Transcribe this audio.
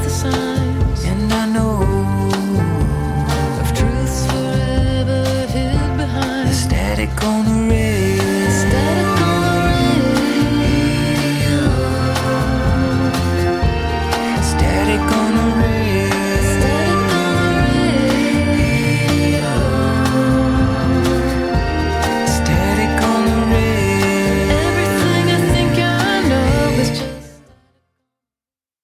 the signs, and I know of truths forever hid behind the static on the radio.